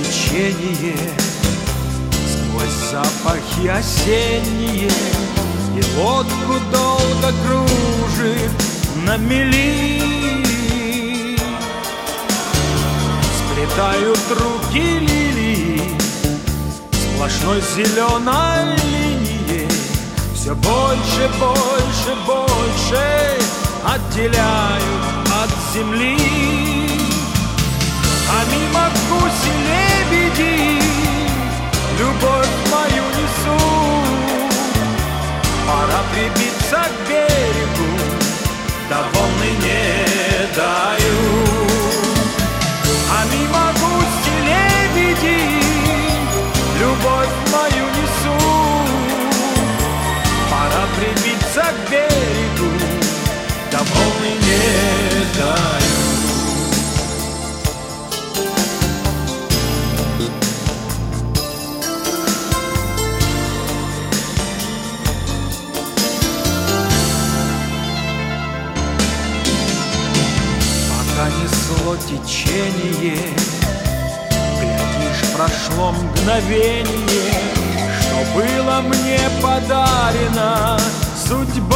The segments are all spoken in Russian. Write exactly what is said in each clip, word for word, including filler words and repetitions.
течение, сквозь запахи осенние, и лодку долго кружит на мели. Сплетают руки лилии сплошной зеленой линией, все больше, больше, больше отделяют от земли. А мимо гуси-лебеди любовь мою несут. Пора прибиться к берегу, да волны не дают. А мимо гуси-лебеди любовь мою несут. Пора прибиться к берегу, да волны не дают. Несло течение, глядишь, прошло мгновение, что было мне подарено судьбой.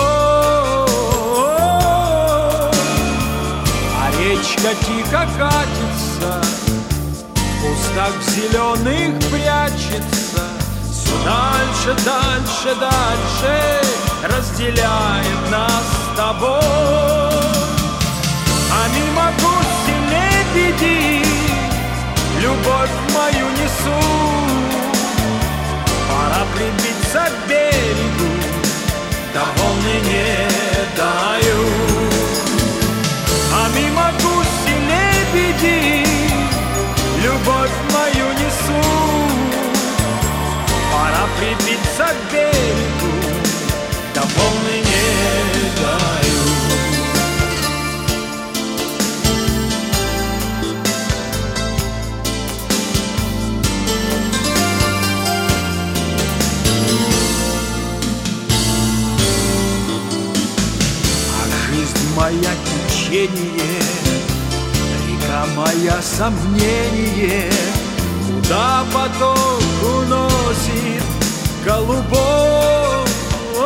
А речка тихо катится, в кустах зеленых прячется, все дальше, дальше, дальше разделяет нас с тобой. А мимо гуси-лебеди любовь мою несут. Пора прибиться к берегу, да волны не дают. А мимо гуси-лебеди любовь мою несут. Пора прибиться к берегу, да волны не дают. Моя течение, река моя сомнение, куда поток уносит голубой.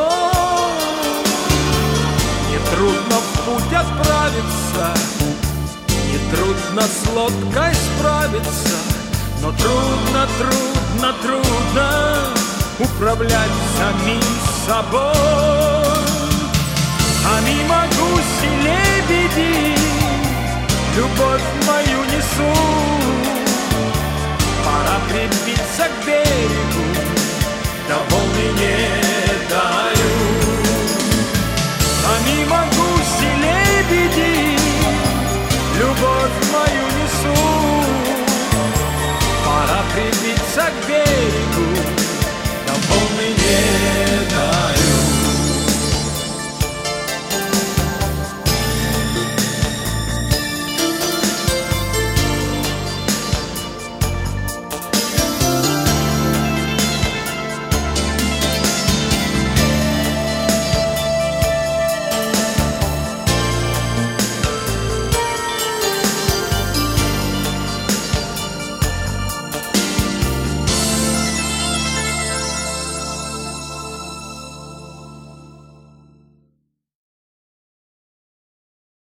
Нетрудно в путь отправиться, нетрудно с лодкой справиться, но трудно, трудно, трудно управлять самим собой. А мимо гуси-лебеди любовь мою несут. Пора прибиться к берегу, да волны не дают. А мимо гуси-лебеди любовь мою несут. Пора прибиться к берегу,